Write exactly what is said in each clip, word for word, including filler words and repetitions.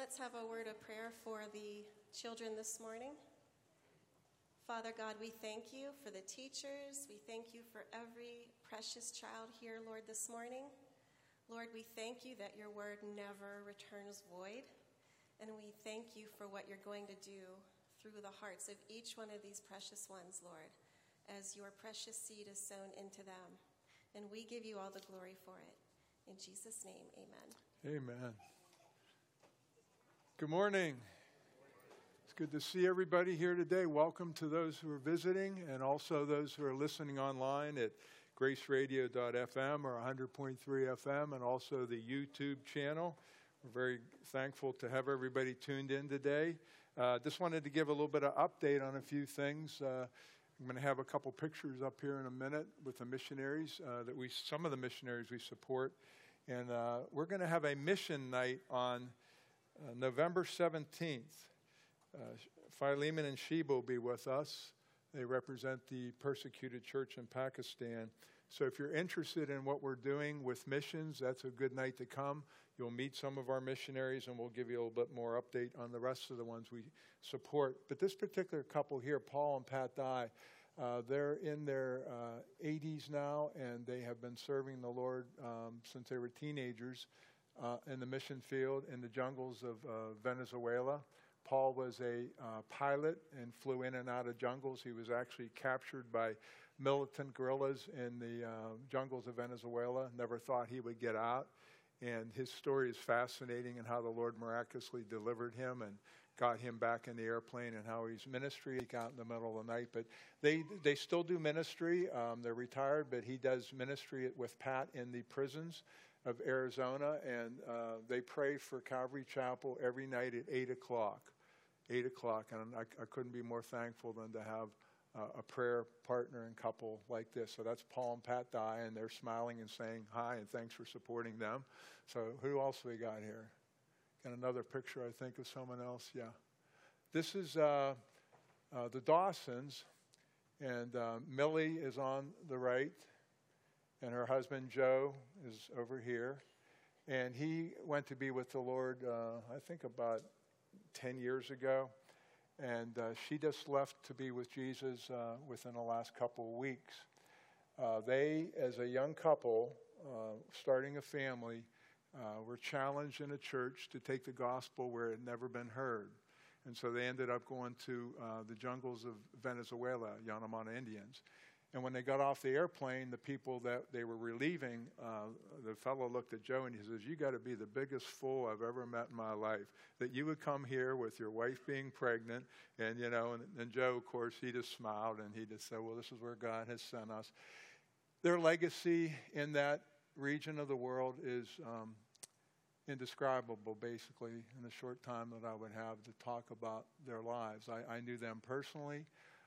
Let's have a word of prayer for the children this morning. Father God, we thank you for the teachers. We thank you for every precious child here, Lord, this morning. Lord, we thank you that your word never returns void. And we thank you for what you're going to do through the hearts of each one of these precious ones, Lord, as your precious seed is sown into them. And we give you all the glory for it. In Jesus' name, amen. Amen. Good morning. It's good to see everybody here today. Welcome to those who are visiting and also those who are listening online at grace radio dot f m or one hundred point three F M and also the YouTube channel. We're very thankful to have everybody tuned in today. Uh, just wanted to give a little bit of update on a few things. Uh, I'm going to have a couple pictures up here in a minute with the missionaries uh, that we, some of the missionaries we support. And uh, we're going to have a mission night on uh, November seventeenth. Uh, Philemon and Sheba will be with us. They represent the persecuted church in Pakistan. So if you're interested in what we're doing with missions, that's a good night to come. You'll meet some of our missionaries, and we'll give you a little bit more update on the rest of the ones we support. But this particular couple here, Paul and Pat Dye, uh, they're in their uh, eighties now, and they have been serving the Lord um, since they were teenagers uh, in the mission field in the jungles of uh, Venezuela. Paul was a uh, pilot and flew in and out of jungles. He was actually captured by militant guerrillas in the uh, jungles of Venezuela. Never thought he would get out. And his story is fascinating, and how the Lord miraculously delivered him and got him back in the airplane, and how he's ministry out in the middle of the night. But they they still do ministry. Um, they're retired, but he does ministry with Pat in the prisons of Arizona, and uh, they pray for Calvary Chapel every night at eight o'clock. eight o'clock, and I, I couldn't be more thankful than to have uh, a prayer partner and couple like this. So that's Paul and Pat Dye, and they're smiling and saying hi, and thanks for supporting them. So who else we got here? Got another picture, I think, of someone else. Yeah. This is uh, uh, the Dawsons, and uh, Millie is on the right, and her husband Joe is over here. And he went to be with the Lord, uh, I think about ten years ago, and uh, she just left to be with Jesus uh, within the last couple of weeks. Uh, they, as a young couple, uh, starting a family, uh, were challenged in a church to take the gospel where it had never been heard. And so they ended up going to uh, the jungles of Venezuela, Yanomami Indians. And when they got off the airplane, the people that they were relieving, uh, the fellow looked at Joe and he says, "You got to be the biggest fool I've ever met in my life, that you would come here with your wife being pregnant." And, you know, and, and Joe, of course, he just smiled and he just said, "Well, this is where God has sent us." Their legacy in that region of the world is um, indescribable, basically, in the short time that I would have to talk about their lives. I, I knew them personally,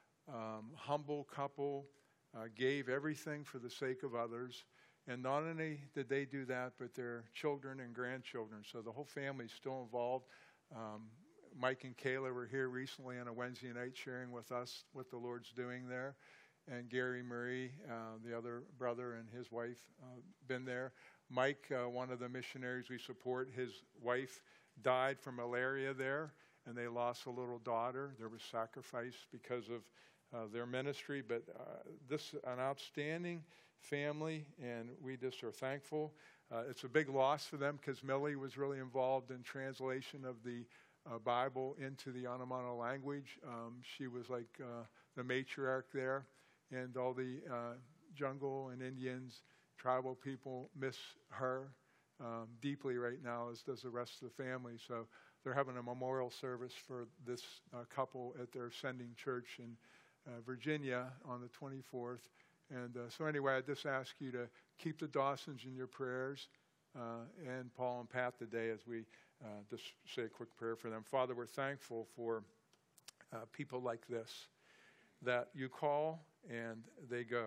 um, humble couple. Uh, gave everything for the sake of others. And not only did they do that, but their children and grandchildren. So the whole family is still involved. Um, Mike and Kayla were here recently on a Wednesday night sharing with us what the Lord's doing there. And Gary Marie, uh, the other brother, and his wife uh, been there. Mike, uh, one of the missionaries we support, his wife died from malaria there, and they lost a little daughter. There was sacrifice because of Uh, their ministry, but uh, this an outstanding family, and we just are thankful. Uh, it's a big loss for them because Millie was really involved in translation of the uh, Bible into the Yanomami language. Um, she was like uh, the matriarch there, and all the uh, jungle and Indians, tribal people miss her um, deeply right now, as does the rest of the family. So they're having a memorial service for this uh, couple at their sending church in Uh, Virginia on the twenty-fourth. And uh, so anyway, I just ask you to keep the Dawsons in your prayers uh, and Paul and Pat today as we uh, just say a quick prayer for them. Father, we're thankful for uh, people like this, that you call and they go.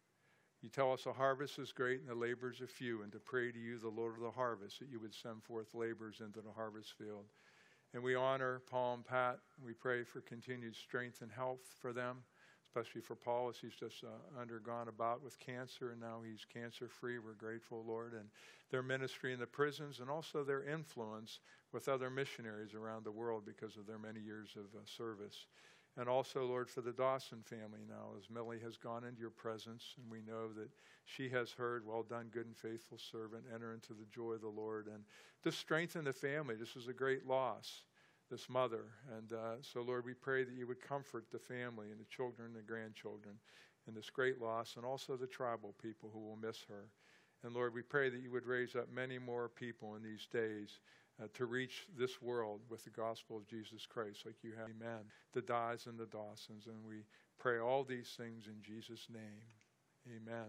You tell us the harvest is great and the laborers are few, and to pray to you, the Lord of the harvest, that you would send forth laborers into the harvest field. And we honor Paul and Pat. We pray for continued strength and health for them, especially for Paul, as he's just uh, undergone a bout with cancer, and now he's cancer-free. We're grateful, Lord, and their ministry in the prisons, and also their influence with other missionaries around the world because of their many years of uh, service. And also, Lord, for the Dawson family now, as Millie has gone into your presence, and we know that she has heard, well done, good and faithful servant, enter into the joy of the Lord. And just strengthen the family. This is a great loss, this mother. And uh, so, Lord, we pray that you would comfort the family and the children and the grandchildren in this great loss, and also the tribal people who will miss her. And, Lord, we pray that you would raise up many more people in these days Uh, to reach this world with the gospel of Jesus Christ, like you have. Amen. The Dyes and the Dawsons, and we pray all these things in Jesus' name. Amen.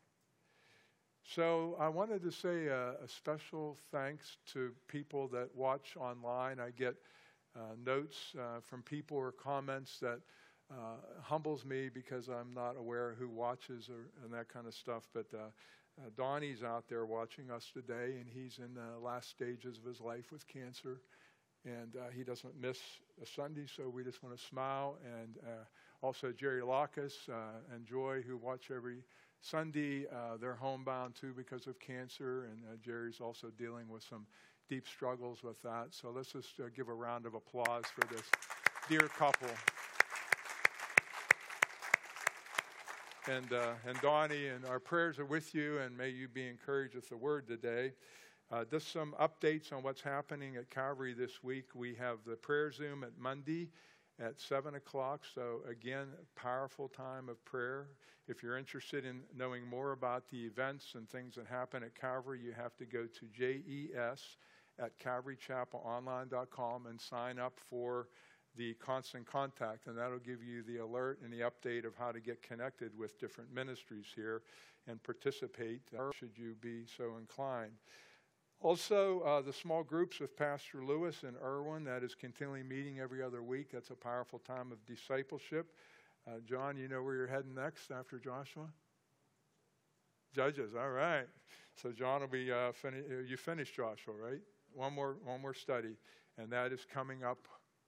So I wanted to say a, a special thanks to people that watch online. I get uh, notes uh, from people or comments that uh, humbles me because I'm not aware who watches or and that kind of stuff, but uh, Uh, Donnie's out there watching us today, and he's in the last stages of his life with cancer, and uh, he doesn't miss a Sunday, so we just want to smile. And uh, also Jerry Lacus uh, and Joy, who watch every Sunday. Uh, they're homebound, too, because of cancer, and uh, Jerry's also dealing with some deep struggles with that. So let's just uh, give a round of applause for this dear couple. And uh, and Donnie, and our prayers are with you, and may you be encouraged with the word today. Uh, just some updates on what's happening at Calvary this week. We have the prayer Zoom at Monday at seven o'clock. So again, a powerful time of prayer. If you're interested in knowing more about the events and things that happen at Calvary, you have to go to J E S at calvary chapel online dot com and sign up for the constant contact, and that'll give you the alert and the update of how to get connected with different ministries here and participate, uh, should you be so inclined. Also, uh, the small groups with Pastor Lewis and Irwin, that is continually meeting every other week. That's a powerful time of discipleship. Uh, John, you know where you're heading next after Joshua? Judges, all right. So John will be, uh, fin- you finished Joshua, right? One more, one more study, and that is coming up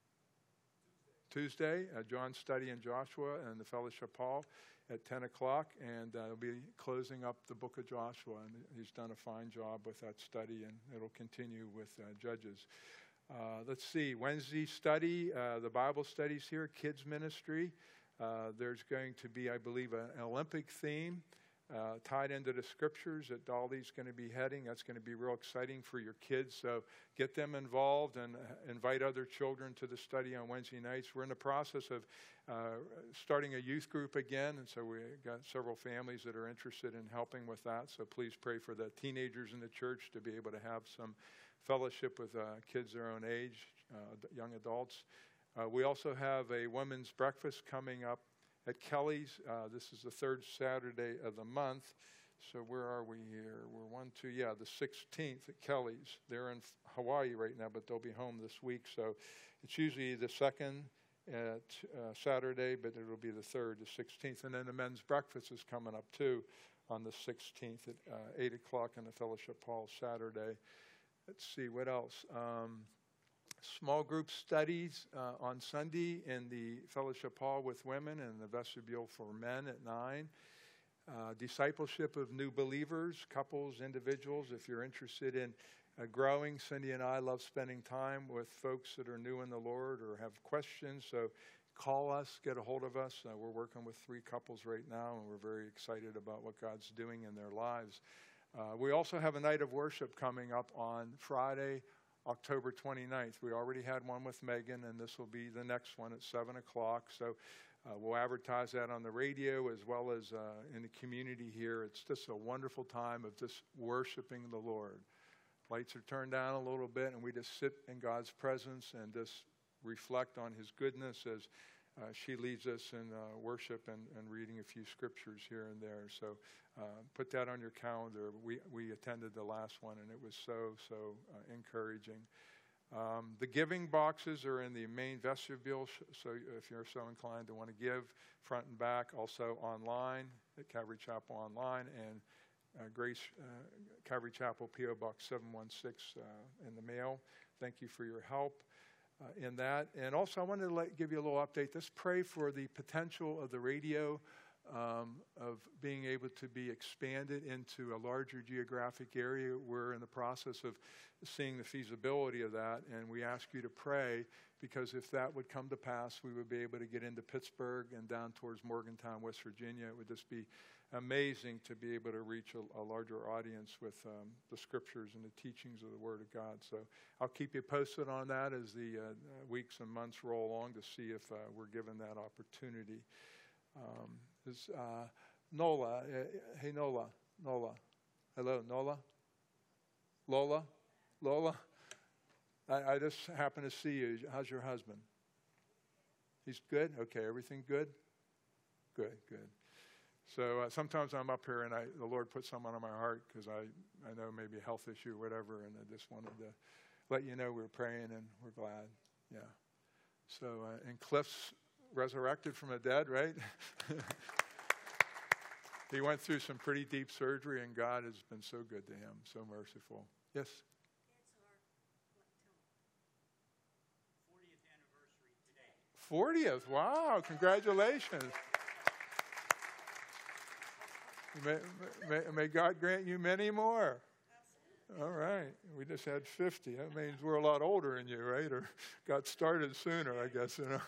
Tuesday, uh, John's study in Joshua and the Fellowship Hall at ten o'clock, and uh, he'll be closing up the book of Joshua, and he's done a fine job with that study, and it'll continue with uh, Judges. Uh, let's see, Wednesday study, uh, the Bible studies here, kids ministry. Uh, there's going to be, I believe, a, an Olympic theme uh, tied into the scriptures that Dolly's going to be heading. That's going to be real exciting for your kids. So get them involved and uh, invite other children to the study on Wednesday nights. We're in the process of uh, starting a youth group again, and so we've got several families that are interested in helping with that. So please pray for the teenagers in the church to be able to have some fellowship with uh, kids their own age, uh, young adults. Uh, we also have a women's breakfast coming up at Kelly's. Uh, this is the third Saturday of the month. So where are we here? We're one, two, yeah, the sixteenth at Kelly's. They're in Hawaii right now, but they'll be home this week. So it's usually the second at uh, Saturday, but it'll be the third, the sixteenth. And then the men's breakfast is coming up too on the sixteenth at uh, eight o'clock in the Fellowship Hall Saturday. Let's see, what else? Um, Small group studies uh, on Sunday in the Fellowship Hall with women and the vestibule for men at nine. Uh, discipleship of new believers, couples, individuals. If you're interested in uh, growing, Cindy and I love spending time with folks that are new in the Lord or have questions. So call us, get a hold of us. Uh, we're working with three couples right now, and we're very excited about what God's doing in their lives. Uh, we also have a night of worship coming up on Friday, October twenty-ninth. We already had one with Megan, and this will be the next one at seven o'clock. So uh, we'll advertise that on the radio as well as uh, in the community here. It's just a wonderful time of just worshiping the Lord. Lights are turned down a little bit, and we just sit in God's presence and just reflect on his goodness as uh, she leads us in uh, worship and, and reading a few scriptures here and there. So uh, put that on your calendar. We we attended the last one, and it was so, so uh, encouraging. Um, the giving boxes are in the main vestibule, so if you're so inclined to want to give, front and back, also online at Calvary Chapel online, and uh, Grace uh, Calvary Chapel P O Box seven one six uh, in the mail. Thank you for your help. uh, in that. And also, I wanted to let, give you a little update. Let's pray for the potential of the radio, um, of being able to be expanded into a larger geographic area. We're in the process of seeing the feasibility of that, and we ask you to pray, because if that would come to pass, we would be able to get into Pittsburgh and down towards Morgantown, West Virginia. It would just be amazing to be able to reach a, a larger audience with um, the scriptures and the teachings of the Word of God. So I'll keep you posted on that as the uh, weeks and months roll along to see if uh, we're given that opportunity. Um, is, uh, Nola, uh, hey Nola, Nola, hello Nola, Lola, Lola. I, I just happened to see you. How's your husband? He's good? Okay, everything good? Good, good. So uh, sometimes I'm up here and I, the Lord puts someone on my heart because I, I know maybe a health issue or whatever, and I just wanted to let you know we're praying and we're glad. Yeah. So, uh, and Cliff's resurrected from the dead, right? He went through some pretty deep surgery, and God has been so good to him, so merciful. Yes? fortieth, wow, congratulations. May, may, may God grant you many more. All right, we just had fifty. That means we're a lot older than you, right? Or got started sooner, I guess, you know.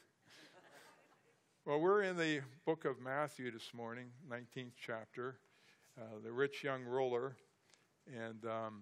Well, we're in the book of Matthew this morning, nineteenth chapter, uh, the rich young ruler. And um,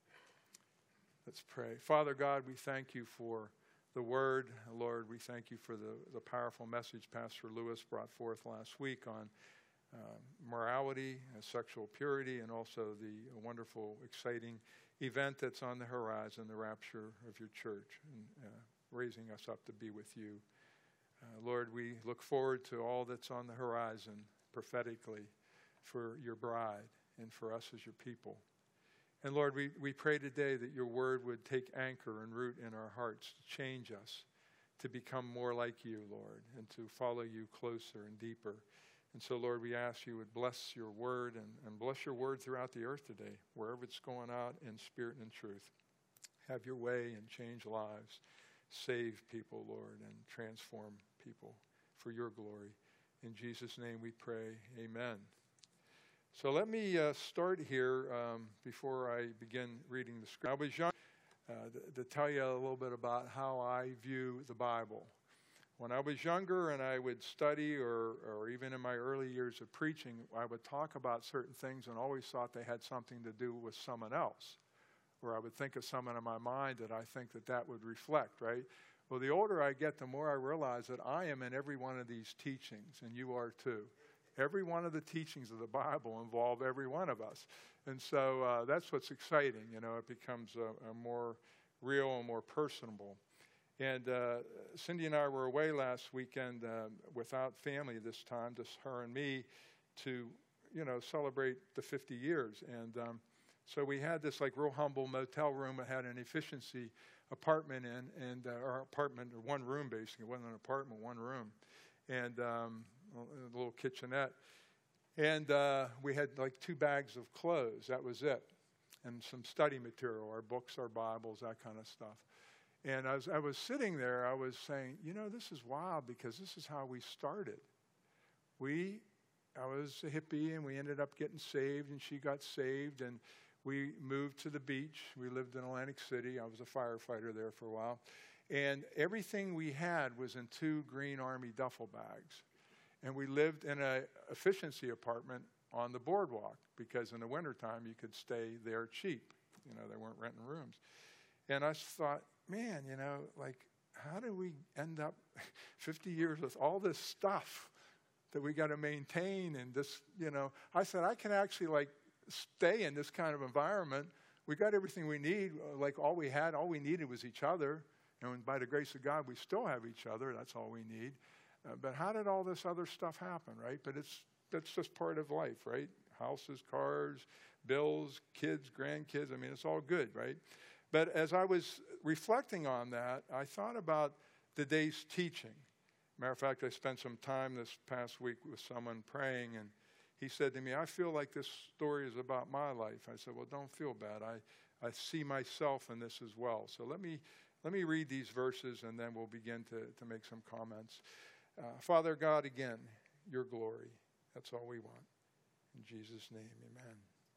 let's pray. Father God, we thank you for the word. Lord, we thank you for the, the powerful message Pastor Lewis brought forth last week on uh, morality, uh, sexual purity, and also the wonderful, exciting event that's on the horizon, the rapture of your church, and uh, raising us up to be with you. Uh, Lord, we look forward to all that's on the horizon prophetically for your bride and for us as your people. And Lord, we, we pray today that your word would take anchor and root in our hearts to change us, to become more like you, Lord, and to follow you closer and deeper. And so, Lord, we ask you would bless your word and, and bless your word throughout the earth today, wherever it's going out in spirit and in truth. Have your way and change lives. Save people, Lord, and transform people for your glory. In Jesus' name we pray, amen. So let me uh, start here um, before I begin reading the scripture. I was young uh, to, to tell you a little bit about how I view the Bible. When I was younger and I would study, or, or even in my early years of preaching, I would talk about certain things and always thought they had something to do with someone else. Or I would think of someone in my mind that I think that that would reflect, right? Well, the older I get, the more I realize that I am in every one of these teachings, and you are too. Every one of the teachings of the Bible involve every one of us. And so uh, that's what's exciting. You know, it becomes a, a more real and more personable. And uh, Cindy and I were away last weekend uh, without family this time, just her and me, to, you know, celebrate the fifty years. And um, so we had this like real humble motel room that had an efficiency apartment in, and uh, our apartment, or one room basically. It wasn't an apartment, one room. And um, a little kitchenette. And uh, we had like two bags of clothes. That was it. And some study material, our books, our Bibles, that kind of stuff. And as I was sitting there, I was saying, you know, this is wild because this is how we started. We, I was a hippie and we ended up getting saved, and she got saved, and we moved to the beach. We lived in Atlantic City. I was a firefighter there for a while. And everything we had was in two Green Army duffel bags. And we lived in an efficiency apartment on the boardwalk because in the wintertime you could stay there cheap. You know, they weren't renting rooms. And I thought, man, you know, like, how do we end up fifty years with all this stuff that we got to maintain? And this, you know, I said, I can actually, like, stay in this kind of environment. We got everything we need. Like, all we had, all we needed was each other. And by the grace of God, we still have each other. That's all we need. Uh, but how did all this other stuff happen, right? But it's that's just part of life, right? Houses, cars, bills, kids, grandkids. I mean, it's all good, right? But as I was reflecting on that, I thought about the day's teaching. Matter of fact, I spent some time this past week with someone praying, and he said to me, I feel like this story is about my life. I said, well, don't feel bad. I, I see myself in this as well. So let me Let me read these verses and then we'll begin to, to make some comments. Uh, Father God, again, your glory. That's all we want. In Jesus' name, amen.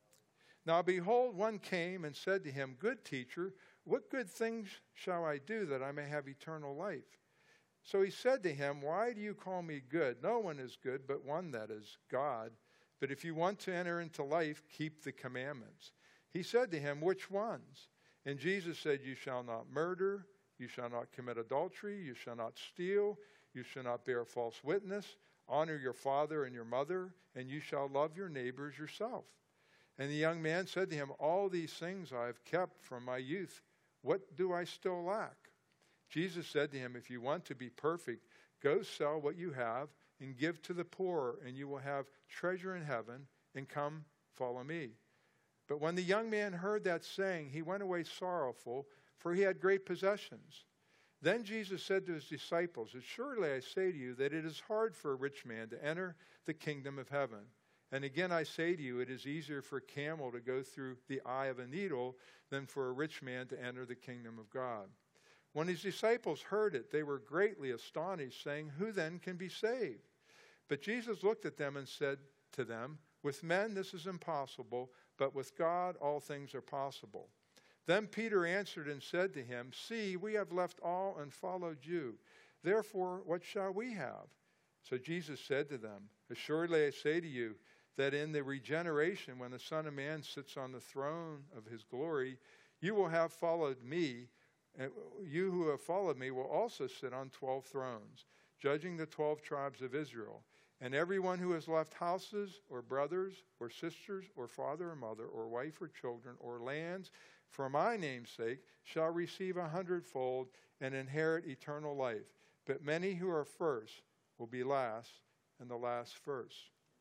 Now behold, one came and said to him, Good teacher, what good things shall I do that I may have eternal life? So he said to him, Why do you call me good? No one is good but one, that is God. But if you want to enter into life, keep the commandments. He said to him, Which ones? And Jesus said, You shall not murder, you shall not commit adultery, you shall not steal, you shall not bear false witness, honor your father and your mother, and you shall love your neighbors yourself. And the young man said to him, All these things I have kept from my youth. What do I still lack? Jesus said to him, If you want to be perfect, go sell what you have and give to the poor, and you will have treasure in heaven, and come follow me. But when the young man heard that saying, he went away sorrowful, for he had great possessions. Then Jesus said to his disciples, Surely I say to you that it is hard for a rich man to enter the kingdom of heaven. And again I say to you, it is easier for a camel to go through the eye of a needle than for a rich man to enter the kingdom of God. When his disciples heard it, they were greatly astonished, saying, Who then can be saved? But Jesus looked at them and said to them, With men this is impossible, but with God all things are possible. Then Peter answered and said to him, See, we have left all and followed you. Therefore, what shall we have? So Jesus said to them, Assuredly I say to you, that in the regeneration, when the Son of Man sits on the throne of his glory, you will have followed me, and you who have followed me will also sit on twelve thrones, judging the twelve tribes of Israel. And everyone who has left houses, or brothers, or sisters, or father or mother, or wife or children, or lands, for my name's sake, shall receive a hundredfold and inherit eternal life. But many who are first will be last, and the last first.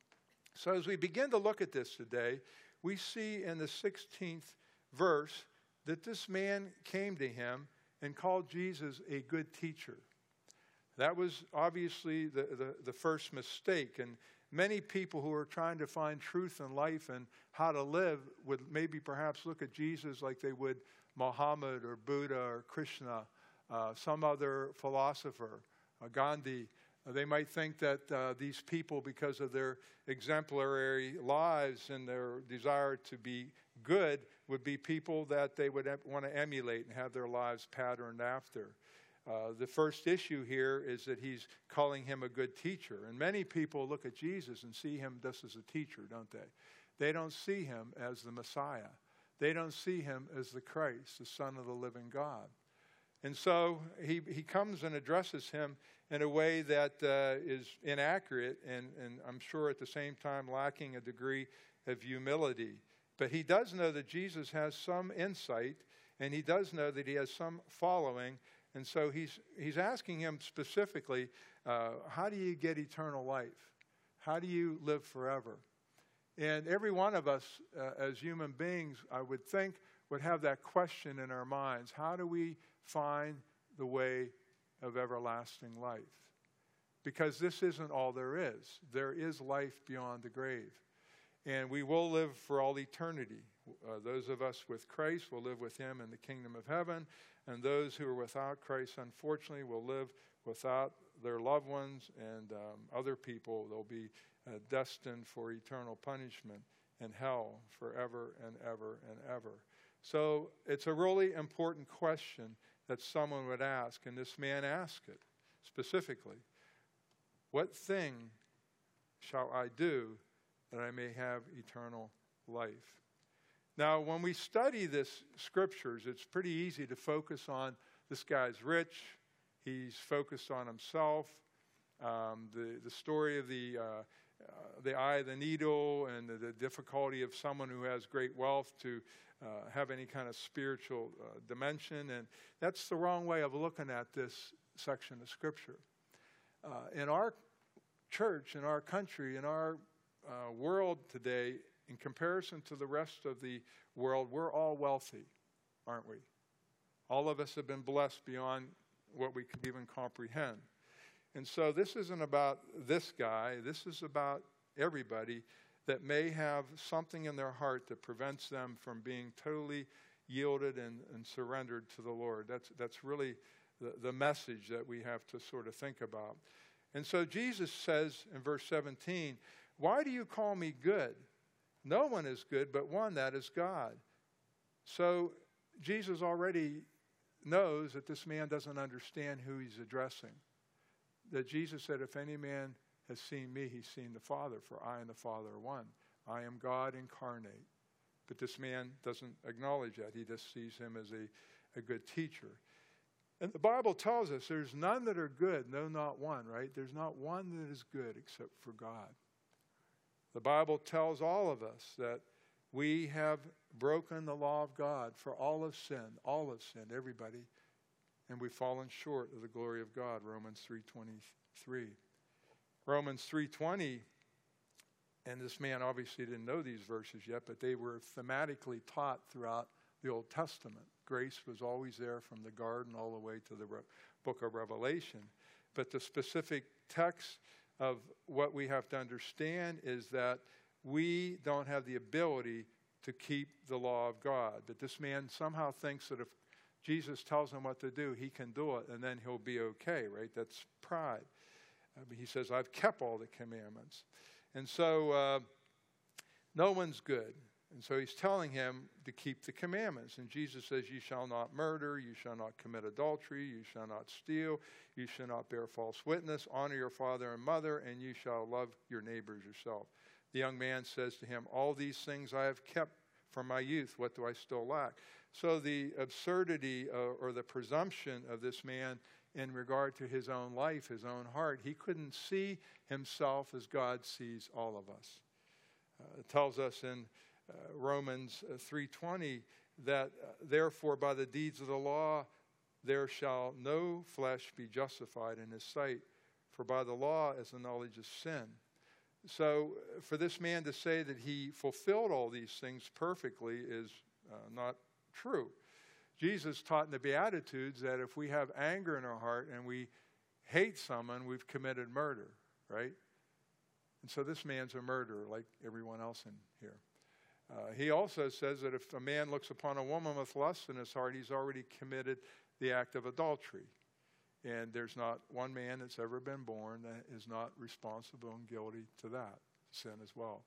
So as we begin to look at this today, we see in the sixteenth verse that this man came to him and called Jesus a good teacher. That was obviously the, the, the first mistake. And many people who are trying to find truth in life and how to live would maybe perhaps look at Jesus like they would Muhammad or Buddha or Krishna, uh, some other philosopher, uh, Gandhi. Uh, they might think that uh, these people, because of their exemplary lives and their desire to be good, would be people that they would em- want to emulate and have their lives patterned after. Uh, the first issue here is that he's calling him a good teacher. And many people look at Jesus and see him just as a teacher, don't they? They don't see him as the Messiah. They don't see him as the Christ, the Son of the living God. And so he, he comes and addresses him in a way that uh, is inaccurate and, and I'm sure at the same time lacking a degree of humility. But he does know that Jesus has some insight, and he does know that he has some following. And so he's he's asking him specifically, uh, how do you get eternal life? How do you live forever? And every one of us uh, as human beings, I would think, would have that question in our minds. How do we find the way of everlasting life? Because this isn't all there is. There is life beyond the grave. And we will live for all eternity. Uh, those of us with Christ will live with him in the kingdom of heaven. And those who are without Christ, unfortunately, will live without their loved ones and um, other people. They'll be uh, destined for eternal punishment and hell forever and ever and ever. So it's a really important question that someone would ask, and this man asked it specifically. What thing shall I do that I may have eternal life? Now, when we study this scriptures, it's pretty easy to focus on this guy's rich. He's focused on himself. Um, the, the story of the, uh, uh, the eye of the needle and the, the difficulty of someone who has great wealth to uh, have any kind of spiritual uh, dimension. And that's the wrong way of looking at this section of scripture. Uh, in our church, in our country, in our uh, world today, in comparison to the rest of the world, we're all wealthy, aren't we? All of us have been blessed beyond what we could even comprehend. And so this isn't about this guy. This is about everybody that may have something in their heart that prevents them from being totally yielded and, and surrendered to the Lord. That's, that's really the, the message that we have to sort of think about. And so Jesus says in verse seventeen, why do you call me good? No one is good but one, that is God. So Jesus already knows that this man doesn't understand who he's addressing. That Jesus said, if any man has seen me, he's seen the Father, for I and the Father are one. I am God incarnate. But this man doesn't acknowledge that. He just sees him as a, a good teacher. And the Bible tells us there's none that are good, no, not one, right? There's not one that is good except for God. The Bible tells all of us that we have broken the law of God, for all have sinned. All have sinned, everybody. And we've fallen short of the glory of God, Romans three twenty-three. Romans three twenty, and this man obviously didn't know these verses yet, but they were thematically taught throughout the Old Testament. Grace was always there from the garden all the way to the Re- book of Revelation. But the specific text of what we have to understand is that we don't have the ability to keep the law of God. But this man somehow thinks that if Jesus tells him what to do, he can do it, and then he'll be okay, right? That's pride. Uh, but he says, I've kept all the commandments. And so uh, no one's good. And so he's telling him to keep the commandments. And Jesus says, you shall not murder, you shall not commit adultery, you shall not steal, you shall not bear false witness, honor your father and mother, and you shall love your neighbors yourself. The young man says to him, all these things I have kept from my youth. What do I still lack? So the absurdity uh, or the presumption of this man in regard to his own life, his own heart, he couldn't see himself as God sees all of us. Uh, it tells us in uh, Romans uh, three twenty that uh, therefore by the deeds of the law there shall no flesh be justified in his sight, for by the law is the knowledge of sin. So for this man to say that he fulfilled all these things perfectly is uh, not true. Jesus taught in the Beatitudes that if we have anger in our heart and we hate someone, we've committed murder, right? And so this man's a murderer like everyone else in here. Uh, he also says that if a man looks upon a woman with lust in his heart, he's already committed the act of adultery. And there's not one man that's ever been born that is not responsible and guilty to that sin as well.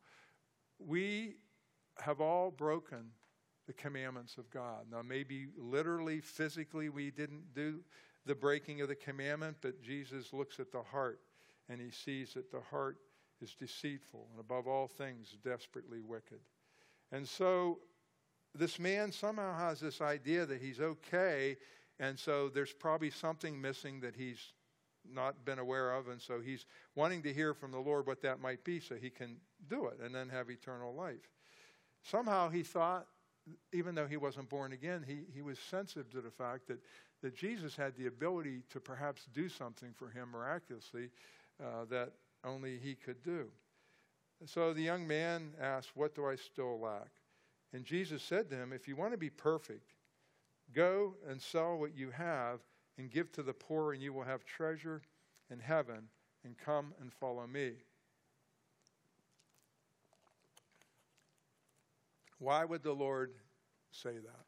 We have all broken the commandments of God. Now, maybe literally, physically, we didn't do the breaking of the commandment, but Jesus looks at the heart, and he sees that the heart is deceitful, and above all things, desperately wicked. And so this man somehow has this idea that he's okay, and so there's probably something missing that he's not been aware of, and so he's wanting to hear from the Lord what that might be so he can do it and then have eternal life. Somehow he thought, even though he wasn't born again, he, he was sensitive to the fact that, that Jesus had the ability to perhaps do something for him miraculously uh, that only he could do. So the young man asked, what do I still lack? And Jesus said to him, if you want to be perfect, go and sell what you have and give to the poor, and you will have treasure in heaven, and come and follow me. Why would the Lord say that?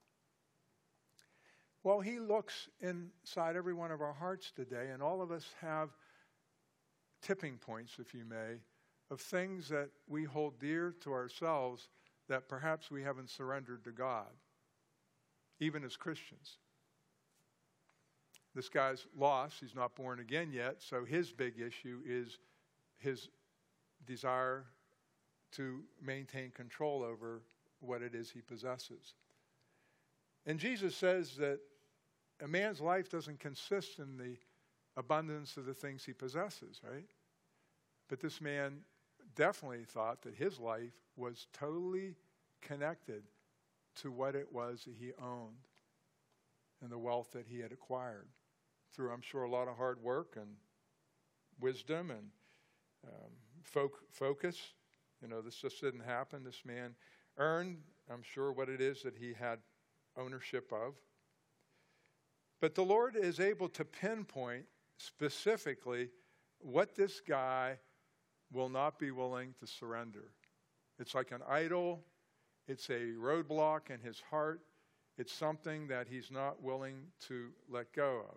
Well, he looks inside every one of our hearts today, and all of us have tipping points, if you may, of things that we hold dear to ourselves that perhaps we haven't surrendered to God, even as Christians. This guy's lost. He's not born again yet, so his big issue is his desire to maintain control over what it is he possesses. And Jesus says that a man's life doesn't consist in the abundance of the things he possesses, right? But this man definitely thought that his life was totally connected to what it was that he owned and the wealth that he had acquired through, I'm sure, a lot of hard work and wisdom and um, fo- focus. You know, this just didn't happen. This man earned, I'm sure, what it is that he had ownership of. But the Lord is able to pinpoint specifically what this guy will not be willing to surrender. It's like an idol. It's a roadblock in his heart It's something that he's not willing to let go of.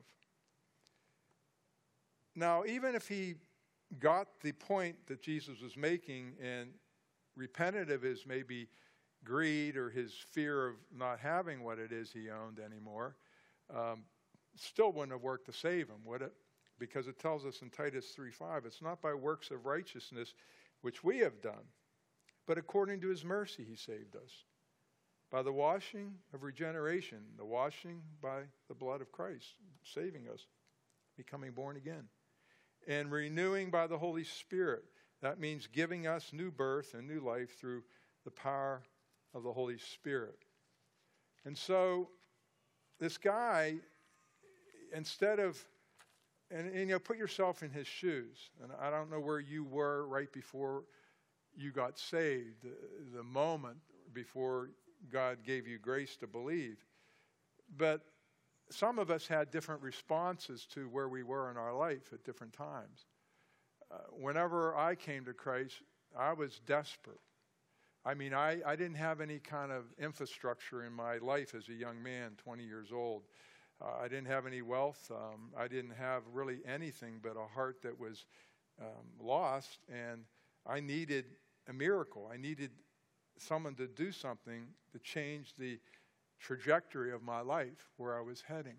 Now, even if he got the point that Jesus was making and repented of his maybe greed or his fear of not having what it is he owned anymore, um, still wouldn't have worked to save him, would it? Because it tells us in Titus three five, it's not by works of righteousness which we have done, but according to his mercy he saved us, by the washing of regeneration, the washing by the blood of Christ, saving us, becoming born again, and renewing by the Holy Spirit. That means giving us new birth and new life through the power of the Holy Spirit. And so this guy, instead of, and, and you know, put yourself in his shoes. And I don't know where you were right before you got saved, the, the moment before God gave you grace to believe. But some of us had different responses to where we were in our life at different times. Uh, whenever I came to Christ, I was desperate. I mean, I, I didn't have any kind of infrastructure in my life as a young man, twenty years old. Uh, I didn't have any wealth. Um, I didn't have really anything but a heart that was um, lost, and I needed a miracle. I needed someone to do something to change the trajectory of my life, where I was heading.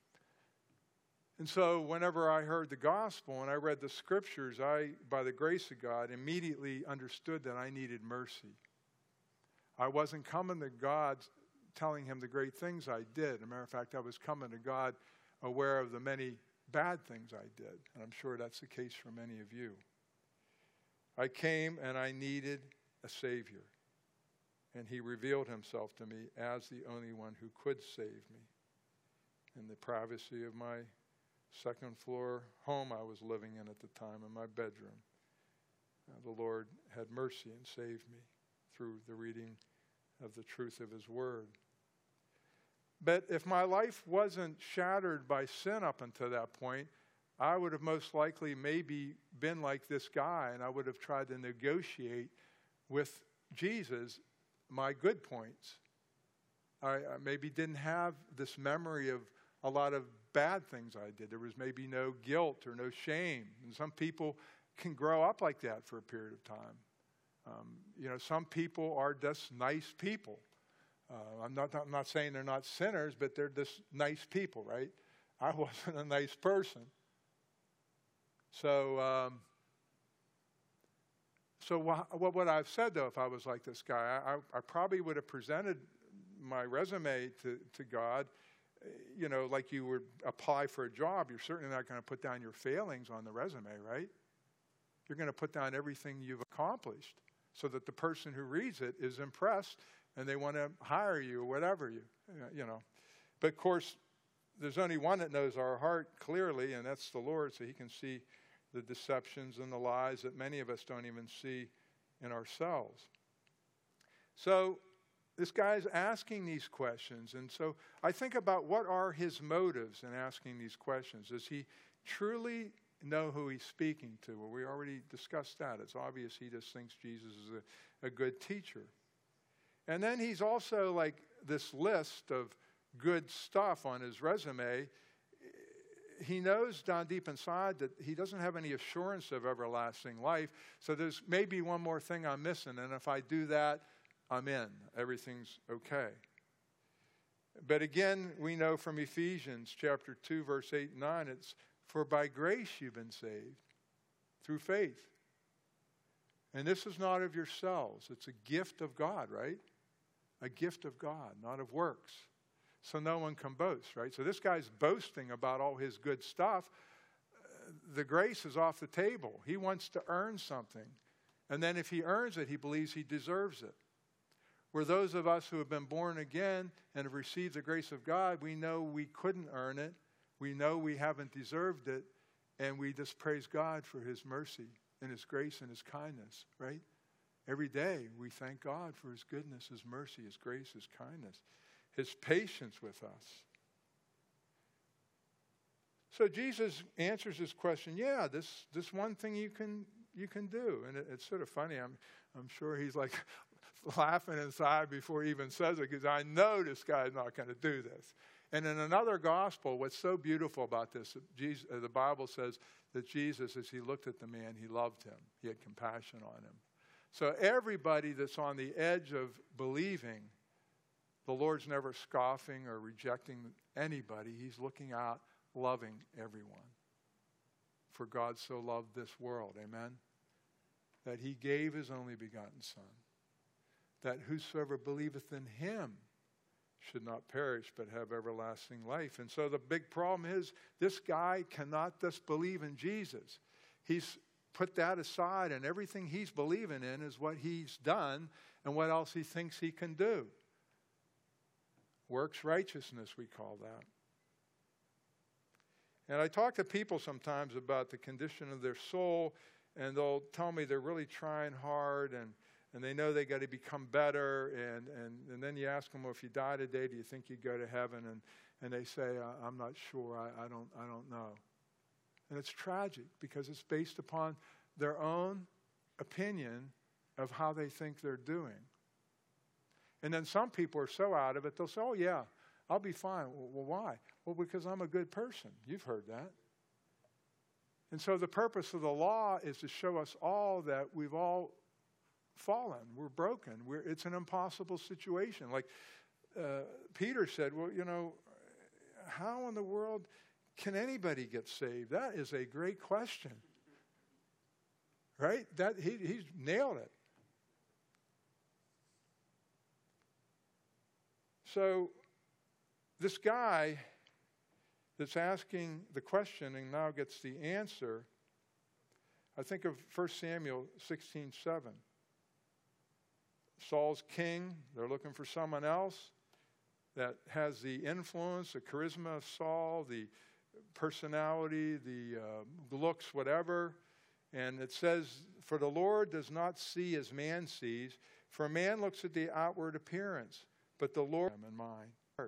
And so whenever I heard the gospel and I read the scriptures, I, by the grace of God, immediately understood that I needed mercy. I wasn't coming to God telling him the great things I did. As a matter of fact, I was coming to God aware of the many bad things I did. And I'm sure that's the case for many of you. I came and I needed a Savior. And he revealed himself to me as the only one who could save me. In the privacy of my second floor home I was living in at the time, in my bedroom, uh, the Lord had mercy and saved me through the reading of the truth of his word. But if my life wasn't shattered by sin up until that point, I would have most likely maybe been like this guy, and I would have tried to negotiate with Jesus my good points. I, I maybe didn't have this memory of a lot of bad things I did. There was maybe no guilt or no shame. And some people can grow up like that for a period of time. Um, you know, some people are just nice people. Uh, I'm not, I'm not saying they're not sinners, but they're just nice people, right? I wasn't a nice person. So, um, so wh- what would I have said, though, if I was like this guy? I, I probably would have presented my resume to, to God, you know, like you would apply for a job. You're certainly not going to put down your failings on the resume, right? You're going to put down everything you've accomplished so that the person who reads it is impressed and they want to hire you or whatever, you, you know. But, of course, there's only one that knows our heart clearly, and that's the Lord, so he can see the deceptions and the lies that many of us don't even see in ourselves. So this guy's asking these questions, and so I think about what are his motives in asking these questions. Does he truly know who he's speaking to? Well, we already discussed that. It's obvious he just thinks Jesus is a, a good teacher. And then he's also like this list of good stuff on his resume. He knows down deep inside that he doesn't have any assurance of everlasting life. So there's maybe one more thing I'm missing. And if I do that, I'm in. Everything's okay. But again, we know from Ephesians chapter two, verse eight and nine, it's, for by grace you've been saved through faith. And this is not of yourselves. It's a gift of God, right? A gift of God, not of works. So no one can boast, right? So this guy's boasting about all his good stuff. Uh, the grace is off the table. He wants to earn something. And then if he earns it, he believes he deserves it. Where those of us who have been born again and have received the grace of God, we know we couldn't earn it. We know we haven't deserved it. And we just praise God for his mercy and his grace and his kindness, right? Every day we thank God for his goodness, his mercy, his grace, his kindness, his patience with us. So Jesus answers this question, yeah, this this one thing you can you can do. And it, it's sort of funny. I'm I'm sure he's like laughing inside before he even says it, because I know this guy's not going to do this. And in another gospel, what's so beautiful about this, Jesus, the Bible says that Jesus, as he looked at the man, he loved him. He had compassion on him. So everybody that's on the edge of believing, the Lord's never scoffing or rejecting anybody. He's looking out, loving everyone. For God so loved this world, amen, that he gave his only begotten Son, that whosoever believeth in him should not perish but have everlasting life. And so the big problem is this guy cannot just believe in Jesus. He's put that aside, and everything he's believing in is what he's done and what else he thinks he can do. Works righteousness, we call that. And I talk to people sometimes about the condition of their soul, and they'll tell me they're really trying hard, and, and they know they got to become better. And, and, and then you ask them, well, if you die today, do you think you'd go to heaven? And, and they say, I'm not sure. I, I don't, I don't know. And it's tragic because it's based upon their own opinion of how they think they're doing. And then some people are so out of it, they'll say, oh, yeah, I'll be fine. Well, why? Well, because I'm a good person. You've heard that. And so the purpose of the law is to show us all that we've all fallen. We're broken. We're, it's an impossible situation. Like uh, Peter said, well, you know, how in the world can anybody get saved? That is a great question. Right? That he, he's nailed it. So this guy that's asking the question and now gets the answer, I think of First Samuel sixteen seven. Saul's king. They're looking for someone else that has the influence, the charisma of Saul, the personality, the uh, looks, whatever. And it says, for the Lord does not see as man sees, for man looks at the outward appearance, but the Lord in mind.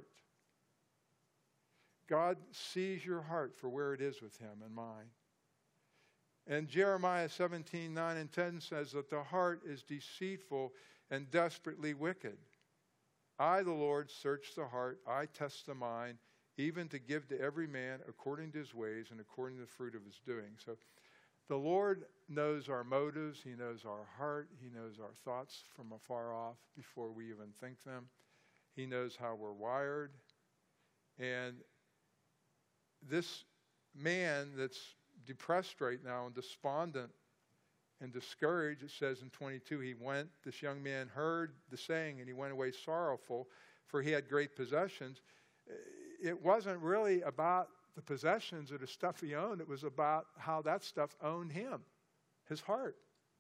God sees your heart for where it is with him in mind. And Jeremiah seventeen nine and ten says that the heart is deceitful and desperately wicked. I, the Lord, search the heart. I test the mind, even to give to every man according to his ways and according to the fruit of his doing. So the Lord knows our motives. He knows our heart. He knows our thoughts from afar off before we even think them. He knows how we're wired. And this man that's depressed right now and despondent and discouraged, it says in twenty-two, he went, this young man heard the saying, and he went away sorrowful, for he had great possessions. It wasn't really about the possessions or the stuff he owned. It was about how that stuff owned him, his heart.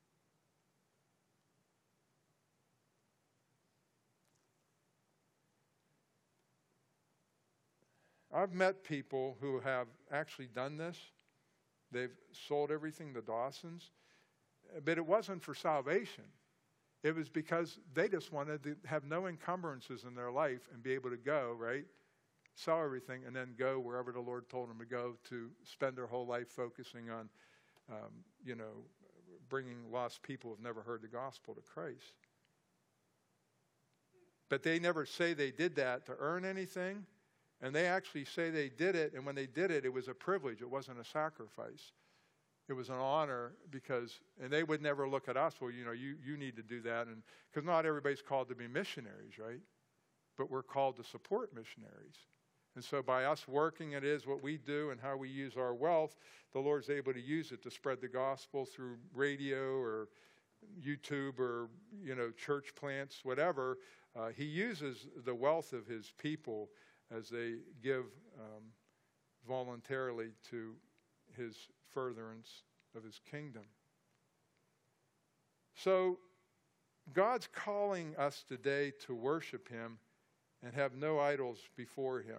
I've met people who have actually done this. They've sold everything to Dawson's. But it wasn't for salvation. It was because they just wanted to have no encumbrances in their life and be able to go, right? Sell everything and then go wherever the Lord told them to go, to spend their whole life focusing on, um, you know, bringing lost people who have never heard the gospel to Christ. But they never say they did that to earn anything. And they actually say they did it, and when they did it, it was a privilege. It wasn't a sacrifice. It was an honor because, and they would never look at us, well, you know, you, you need to do that. And because not everybody's called to be missionaries, right? But we're called to support missionaries. And so by us working, it is what we do and how we use our wealth, the Lord's able to use it to spread the gospel through radio or YouTube or, you know, church plants, whatever. Uh, he uses the wealth of his people as they give um, voluntarily to his furtherance of his kingdom. So God's calling us today to worship him and have no idols before him.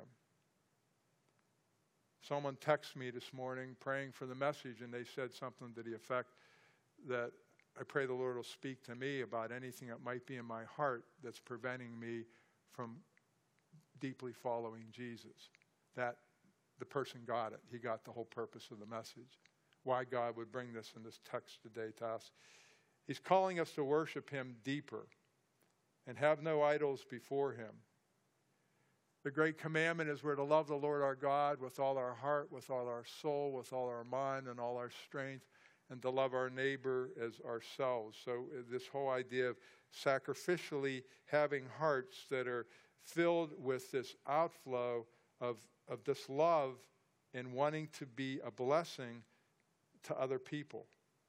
Someone texted me this morning praying for the message, and they said something to the effect that I pray the Lord will speak to me about anything that might be in my heart that's preventing me from deeply following Jesus. That the person got it. He got the whole purpose of the message. Why God would bring this in this text today to us. He's calling us to worship him deeper. and have no idols before him. The great commandment is we're to love the Lord our God with all our heart, with all our soul, with all our mind, and all our strength, and to love our neighbor as ourselves. So uh, this whole idea of sacrificially having hearts that are filled with this outflow of, of this love and wanting to be a blessing to other people.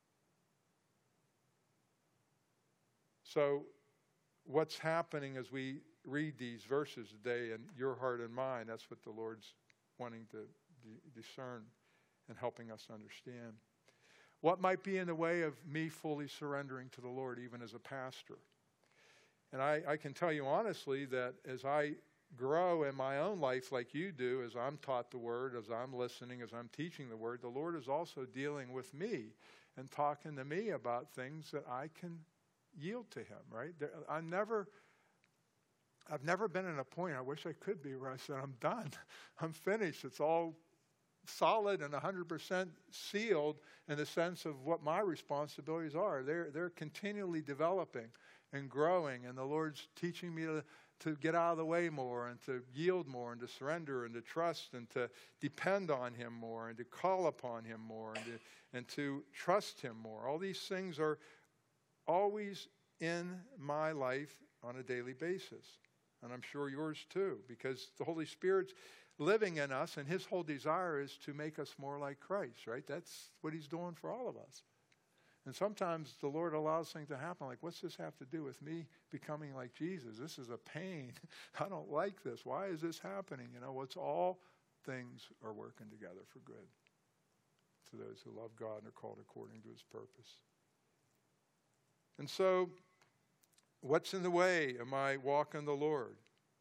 So what's happening as we read these verses today in your heart and mind, that's what the Lord's wanting to d- discern and helping us understand. What might be in the way of me fully surrendering to the Lord, even as a pastor? And I, I can tell you honestly that as I grow in my own life like you do, as I'm taught the Word, as I'm listening, as I'm teaching the Word, the Lord is also dealing with me and talking to me about things that I can yield to him, right? There, I never, I've never been at a point, I wish I could be, where I said, I'm done. I'm finished. It's all solid and one hundred percent sealed in the sense of what my responsibilities are. They're, they're continually developing and growing, and the Lord's teaching me to, to get out of the way more and to yield more and to surrender and to trust and to depend on him more and to call upon him more and to, and to trust him more. All these things are always in my life on a daily basis. And I'm sure yours too, because the Holy Spirit's living in us, and his whole desire is to make us more like Christ, right? That's what he's doing for all of us. And sometimes the Lord allows things to happen, like, what's this have to do with me becoming like Jesus? This is a pain. I don't like this. Why is this happening? You know, it's all things are working together for good to those who love God and are called according to his purpose. And so, what's in the way of my walk in the Lord?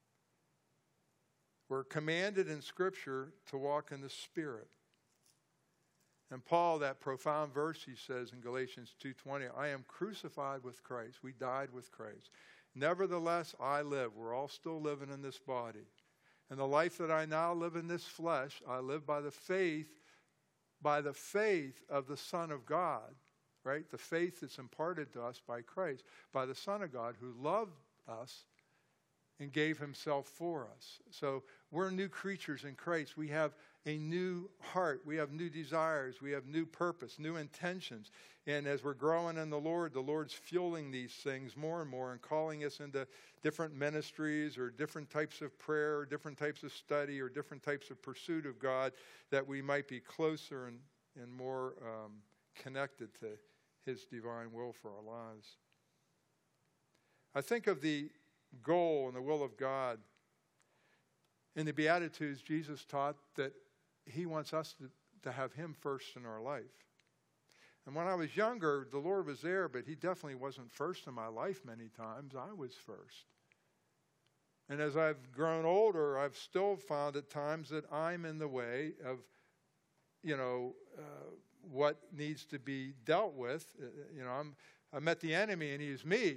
We're commanded in Scripture to walk in the Spirit. And Paul, that profound verse, he says in Galatians two twenty, I am crucified with Christ. We died with Christ. Nevertheless, I live. We're all still living in this body. And the life that I now live in this flesh, I live by the faith, by the faith of the Son of God. Right? The faith that's imparted to us by Christ, by the Son of God who loved us and gave himself for us. So we're new creatures in Christ. We have a new heart. We have new desires. We have new purpose, new intentions. And as we're growing in the Lord, the Lord's fueling these things more and more and calling us into different ministries or different types of prayer or different types of study or different types of pursuit of God, that we might be closer and, and more um, connected to his divine will for our lives. I think of the goal and the will of God. In the Beatitudes, Jesus taught that he wants us to, to have him first in our life. And when I was younger, the Lord was there, but he definitely wasn't first in my life many times. I was first. And as I've grown older, I've still found at times that I'm in the way of, you know, uh, what needs to be dealt with. Uh, you know, I'm, I met the enemy and he's me.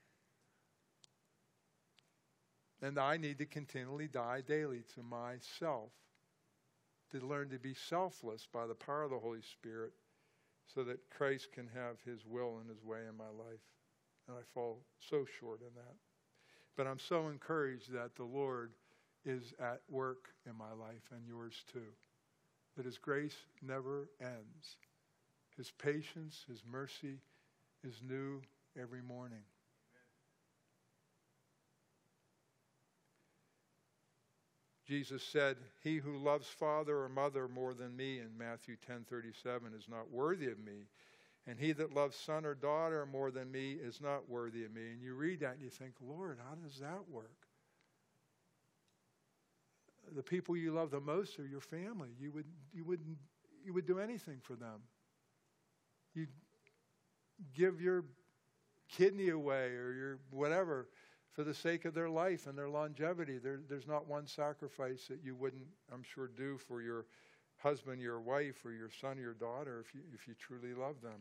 And I need to continually die daily to myself, to learn to be selfless by the power of the Holy Spirit so that Christ can have his will and his way in my life. And I fall so short in that. But I'm so encouraged that the Lord is at work in my life and yours too. That his grace never ends. His patience, his mercy is new every morning. Jesus said, he who loves father or mother more than me in Matthew ten thirty-seven is not worthy of me. And he that loves son or daughter more than me is not worthy of me. And you read that and you think, Lord, how does that work? The people you love the most are your family. You would, you wouldn't, you would do anything for them. You'd give your kidney away or your whatever for the sake of their life and their longevity. There, there's not one sacrifice that you wouldn't, I'm sure, do for your husband, your wife, or your son, or your daughter if you, if you truly love them.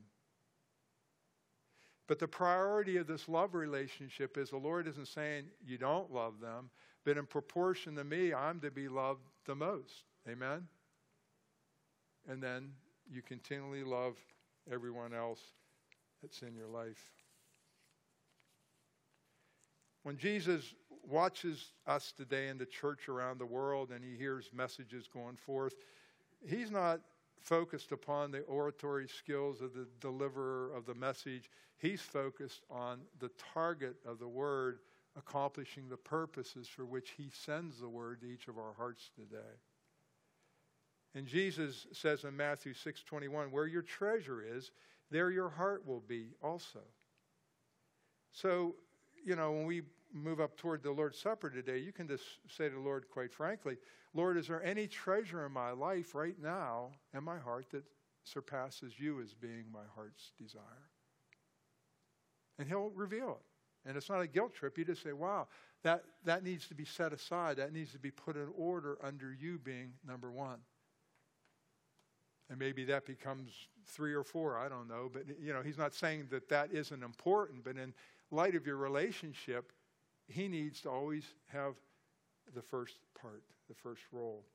But the priority of this love relationship is the Lord isn't saying you don't love them, but in proportion to me, I'm to be loved the most. Amen? And then you continually love everyone else that's in your life. when Jesus watches us today in the church around the world and he hears messages going forth, he's not focused upon the oratory skills of the deliverer of the message. He's focused on the target of the word accomplishing the purposes for which he sends the word to each of our hearts today. And Jesus says in Matthew six twenty-one, where your treasure is, there your heart will be also. So, you know, when we move up toward the Lord's Supper today, you can just say to the Lord, quite frankly, Lord, is there any treasure in my life right now in my heart that surpasses you as being my heart's desire? And he'll reveal it. And it's not a guilt trip. You just say, wow, that, that needs to be set aside. That needs to be put in order under you being number one. And maybe that becomes three or four, I don't know. But, you know, he's not saying that that isn't important. But in light of your relationship, he needs to always have the first part, the first role.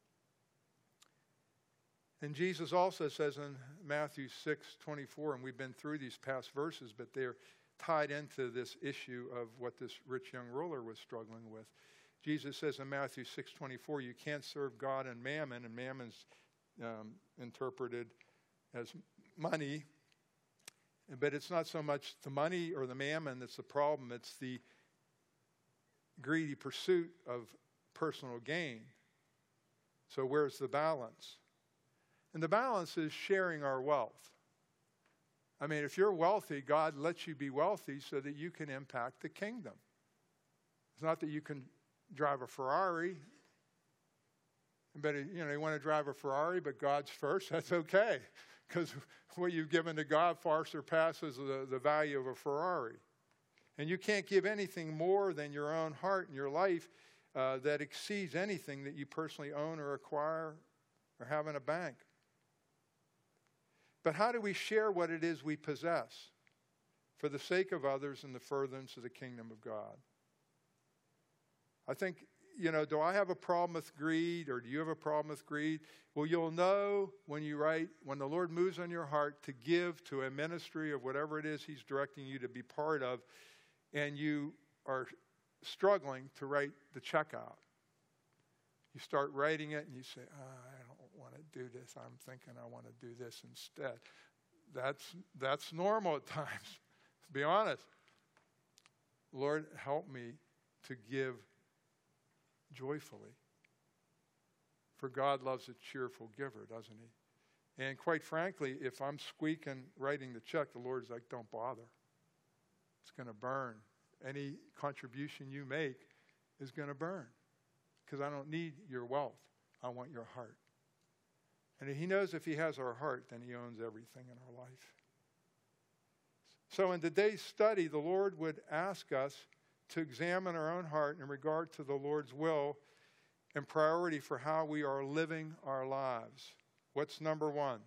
And Jesus also says in Matthew six twenty-four, and we've been through these past verses, but they're tied into this issue of what this rich young ruler was struggling with. Jesus says in Matthew six twenty-four, you can't serve God and mammon, and mammon's um, interpreted as money. But it's not so much the money or the mammon that's the problem, it's the greedy pursuit of personal gain. So where's the balance? And the balance is sharing our wealth. I mean, if you're wealthy, God lets you be wealthy so that you can impact the kingdom. It's not that you can drive a Ferrari. But, you know, you want to drive a Ferrari, but God's first, that's okay. Because what you've given to God far surpasses the, the value of a Ferrari. And you can't give anything more than your own heart and your life uh, that exceeds anything that you personally own or acquire or have in a bank. But how do we share what it is we possess for the sake of others and the furtherance of the kingdom of God? I think, you know, do I have a problem with greed, or do you have a problem with greed? Well, you'll know when you write, when the Lord moves on your heart to give to a ministry of whatever it is he's directing you to be part of, and you are struggling to write the check out. You start writing it and you say, oh, I don't want to do this. I'm thinking I want to do this instead. That's, that's normal at times. To be honest, Lord, help me to give joyfully. For God loves a cheerful giver, doesn't he? And quite frankly, if I'm squeaking writing the check, the Lord's like, don't bother. It's going to burn. Any contribution you make is going to burn. Because I don't need your wealth. I want your heart. And he knows if he has our heart, then he owns everything in our life. So in today's study, the Lord would ask us to examine our own heart in regard to the Lord's will and priority for how we are living our lives. What's number one?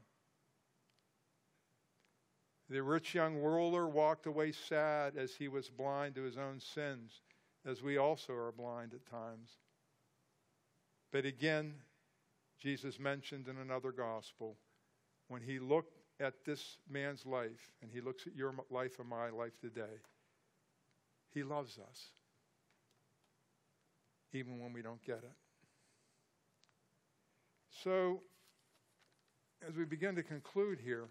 The rich young ruler walked away sad as he was blind to his own sins, as we also are blind at times. But again, Jesus mentioned in another gospel, when he looked at this man's life, and he looks at your life and my life today, he loves us, even when we don't get it. So, as we begin to conclude here,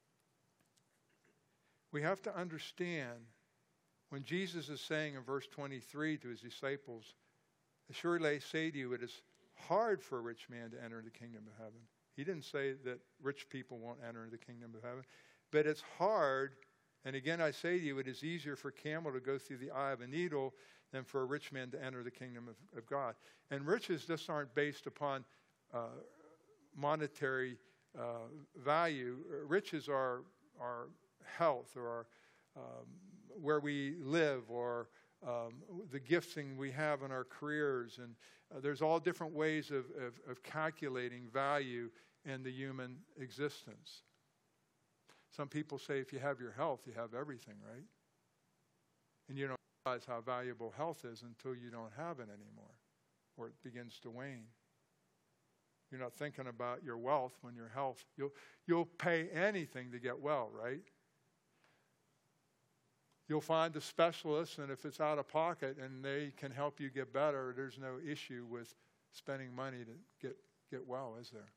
we have to understand when Jesus is saying in verse twenty-three to his disciples, assuredly I say to you, it is hard for a rich man to enter the kingdom of heaven. He didn't say that rich people won't enter the kingdom of heaven, but it's hard. And again, I say to you, it is easier for a camel to go through the eye of a needle than for a rich man to enter the kingdom of, of God. And riches just aren't based upon uh, monetary uh, value. Riches are, are health, or our, um, where we live, or um, the gifting we have in our careers. And uh, there's all different ways of, of, of calculating value in the human existence. Some people say if you have your health, you have everything, right? And you don't realize how valuable health is until you don't have it anymore, or it begins to wane. You're not thinking about your wealth when your health, you'll, you'll pay anything to get well, right? You'll find the specialists, and if it's out of pocket and they can help you get better, there's no issue with spending money to get, get well, is there?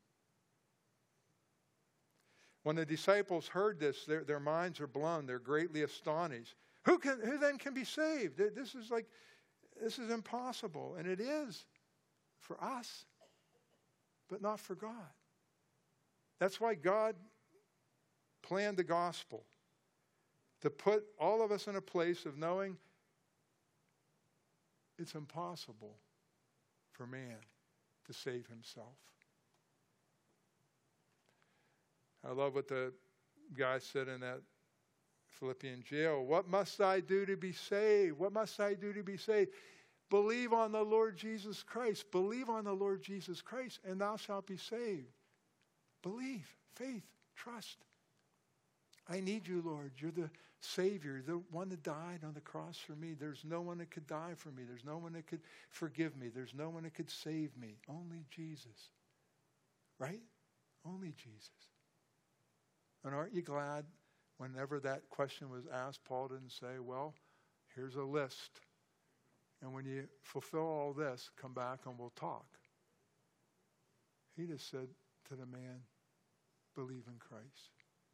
When the disciples heard this, their, their minds are blown. They're greatly astonished. Who can, who then can be saved? This is like, this is impossible. And it is for us, but not for God. That's why God planned the gospel, to put all of us in a place of knowing it's impossible for man to save himself. I love what the guy said in that Philippian jail. What must I do to be saved? What must I do to be saved? Believe on the Lord Jesus Christ. Believe on the Lord Jesus Christ, and thou shalt be saved. Believe, faith, trust. I need you, Lord. You're the Savior, the one that died on the cross for me. There's no one that could die for me. There's no one that could forgive me. There's no one that could save me. Only Jesus. Right? Only Jesus. And aren't you glad whenever that question was asked, Paul didn't say, well, here's a list. And when you fulfill all this, come back and we'll talk. He just said to the man, believe in Christ.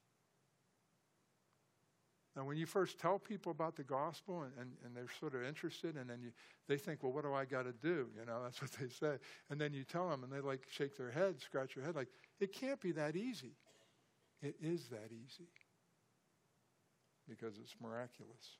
Now, when you first tell people about the gospel and, and, and they're sort of interested, and then you, they think, well, what do I got to do? You know, that's what they say. And then you tell them, and they like shake their head, scratch their head, like, it can't be that easy. It is that easy because it's miraculous.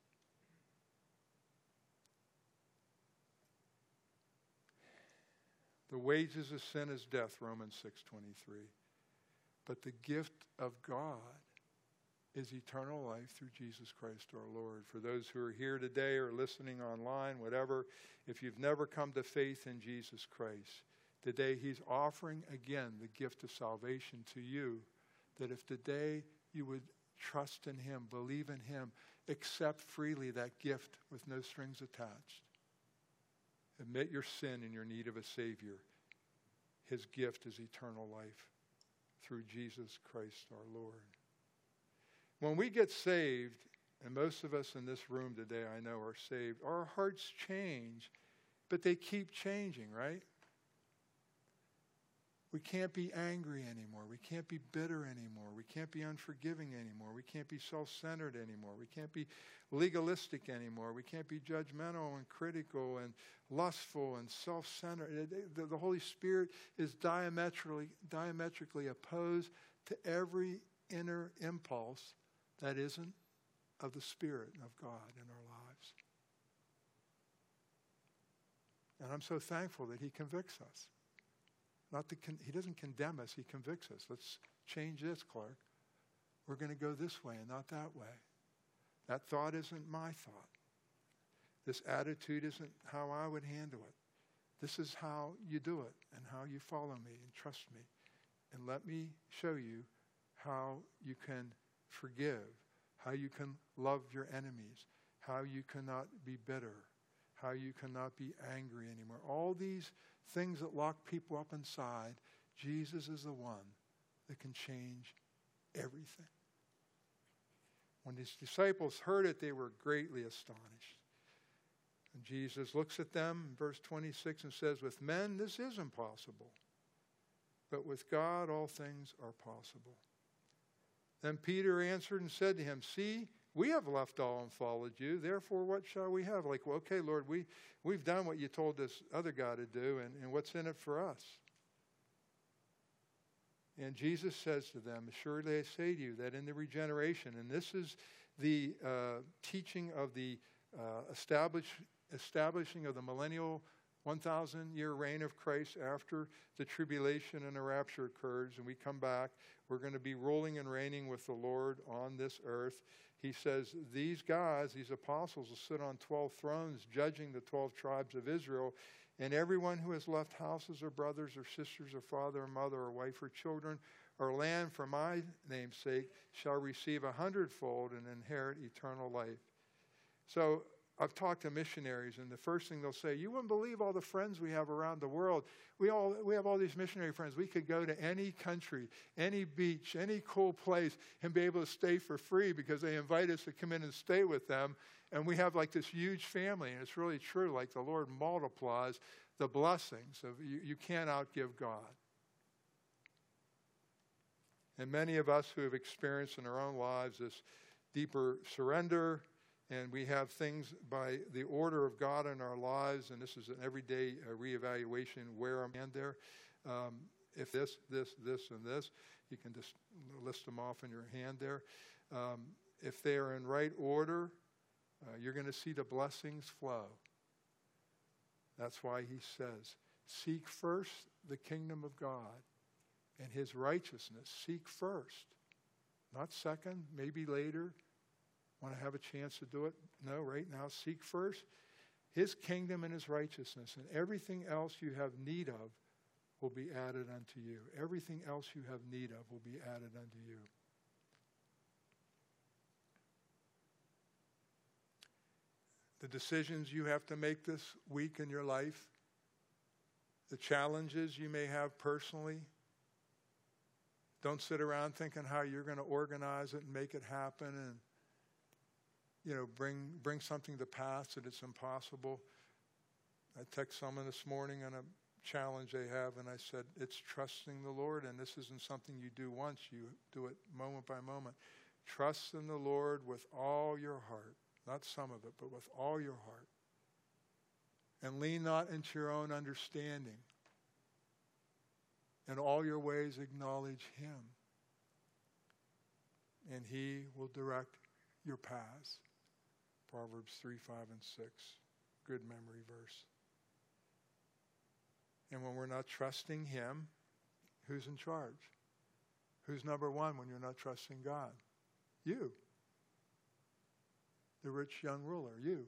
The wages of sin is death, Romans six twenty-three. But the gift of God is eternal life through Jesus Christ our Lord. For those who are here today or listening online, whatever, if you've never come to faith in Jesus Christ, today he's offering again the gift of salvation to you, that if today you would trust in him, believe in him, accept freely that gift with no strings attached, admit your sin and your need of a Savior, his gift is eternal life through Jesus Christ our Lord. When we get saved, and most of us in this room today I know are saved, our hearts change, but they keep changing, right? We can't be angry anymore. We can't be bitter anymore. We can't be unforgiving anymore. We can't be self-centered anymore. We can't be legalistic anymore. We can't be judgmental and critical and lustful and self-centered. The, the Holy Spirit is diametrically, diametrically opposed to every inner impulse that isn't of the Spirit of God in our lives. And I'm so thankful that he convicts us. Not to con- he doesn't condemn us, he convicts us. Let's change this, Clark. We're going to go this way and not that way. That thought isn't my thought. This attitude isn't how I would handle it. This is how you do it and how you follow me and trust me. And let me show you how you can forgive, how you can love your enemies, how you cannot be bitter, how you cannot be angry anymore. All these things that lock people up inside, Jesus is the one that can change everything. When his disciples heard it, they were greatly astonished. And Jesus looks at them in verse twenty-six and says, with men this is impossible, but with God all things are possible. Then Peter answered and said to him, see, we have left all and followed you. Therefore, what shall we have? Like, well, okay, Lord, we, we've done what you told this other guy to do, and, and what's in it for us? And Jesus says to them, assuredly I say to you that in the regeneration, and this is the uh, teaching of the uh, establish, establishing of the millennial one thousand year reign of Christ after the tribulation and the rapture occurs, and we come back, we're going to be ruling and reigning with the Lord on this earth. He says, these guys, these apostles, will sit on twelve thrones judging the twelve tribes of Israel, and everyone who has left houses or brothers or sisters or father or mother or wife or children or land for my name's sake shall receive a hundredfold and inherit eternal life. So I've talked to missionaries, and the first thing they'll say, you wouldn't believe all the friends we have around the world. We all we have all these missionary friends. We could go to any country, any beach, any cool place, and be able to stay for free because they invite us to come in and stay with them. And we have like this huge family, and it's really true. Like the Lord multiplies the blessings of you, you can't outgive God. And many of us who have experienced in our own lives this deeper surrender, and we have things by the order of God in our lives, and this is an everyday uh, reevaluation, where I'm at there. Um, if this, this, this, and this, you can just list them off in your hand there. Um, if they are in right order, uh, you're going to see the blessings flow. That's why he says, seek first the kingdom of God and his righteousness. Seek first. Not second, maybe later, when I have a chance to do it. No, right now, seek first his kingdom and his righteousness, and everything else you have need of will be added unto you. Everything else you have need of will be added unto you. The decisions you have to make this week in your life, the challenges you may have personally, don't sit around thinking how you're going to organize it and make it happen and, you know, bring bring something to pass that it's impossible. I text someone this morning on a challenge they have, and I said, it's trusting the Lord, and this isn't something you do once. You do it moment by moment. Trust in the Lord with all your heart, not some of it, but with all your heart. And lean not into your own understanding. In all your ways acknowledge him, and he will direct your paths. Proverbs three, five, and six. Good memory verse. And when we're not trusting him, who's in charge? Who's number one when you're not trusting God? You. The rich young ruler, you.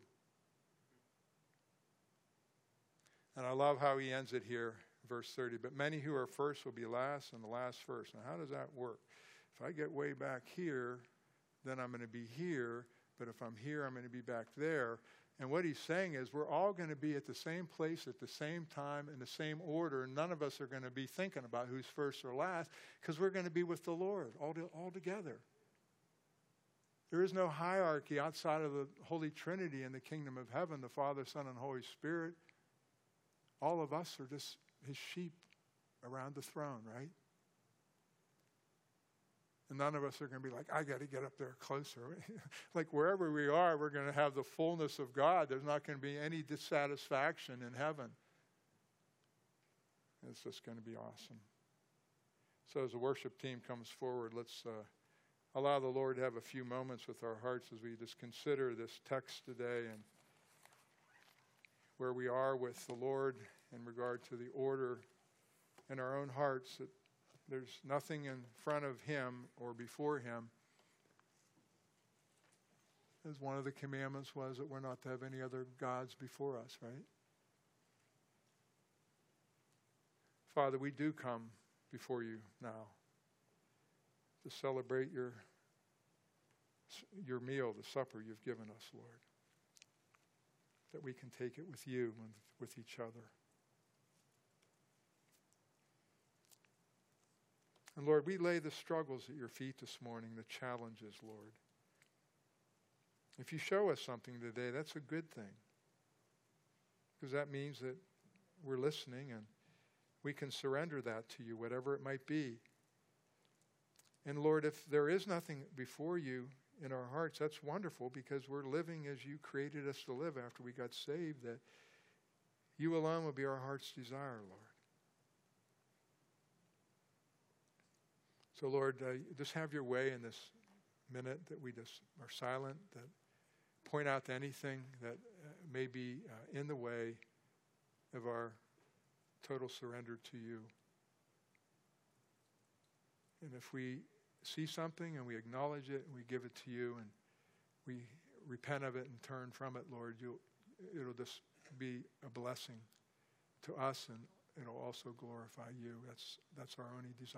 And I love how he ends it here. Verse thirty, but many who are first will be last, and the last first. Now, how does that work? If I get way back here, then I'm going to be here, but if I'm here, I'm going to be back there. And what he's saying is we're all going to be at the same place at the same time in the same order. None of us are going to be thinking about who's first or last because we're going to be with the Lord all, to, all together. There is no hierarchy outside of the Holy Trinity in the kingdom of heaven, the Father, Son, and Holy Spirit. All of us are just his sheep around the throne, right? And none of us are going to be like, I got to get up there closer. Like wherever we are, we're going to have the fullness of God. There's not going to be any dissatisfaction in heaven. It's just going to be awesome. So as the worship team comes forward, let's uh, allow the Lord to have a few moments with our hearts as we just consider this text today and where we are with the Lord in regard to the order in our own hearts, that there's nothing in front of him or before him. As one of the commandments was that we're not to have any other gods before us, right? Father, we do come before you now to celebrate your, your meal, the supper you've given us, Lord, that we can take it with you and with each other. And Lord, we lay the struggles at your feet this morning, the challenges, Lord. If you show us something today, that's a good thing. Because that means that we're listening and we can surrender that to you, whatever it might be. And Lord, if there is nothing before you in our hearts, that's wonderful, because we're living as you created us to live after we got saved, that you alone will be our heart's desire, Lord. So, Lord, uh, just have your way in this minute that we just are silent, that point out to anything that uh, may be uh, in the way of our total surrender to you. And if we see something and we acknowledge it and we give it to you and we repent of it and turn from it, Lord, you'll, it'll just be a blessing to us, and it'll also glorify you. That's, that's our only desire.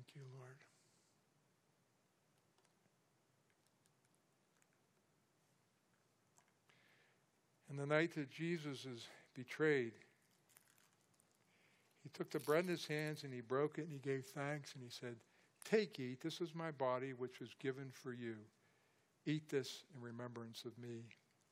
you, Lord. And the night that Jesus is betrayed, he took the bread in his hands and he broke it and he gave thanks and he said, "Take, eat, this is my body which was given for you. Eat this in remembrance of me."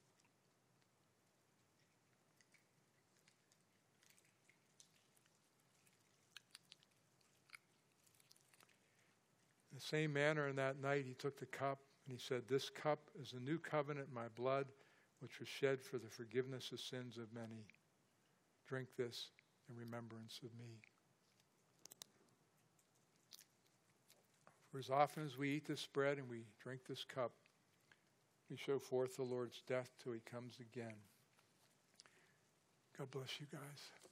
In the same manner, in that night, he took the cup and he said, "This cup is the new covenant in my blood, which was shed for the forgiveness of sins of many. Drink this in remembrance of me." For as often as we eat this bread and we drink this cup, we show forth the Lord's death till he comes again. God bless you guys.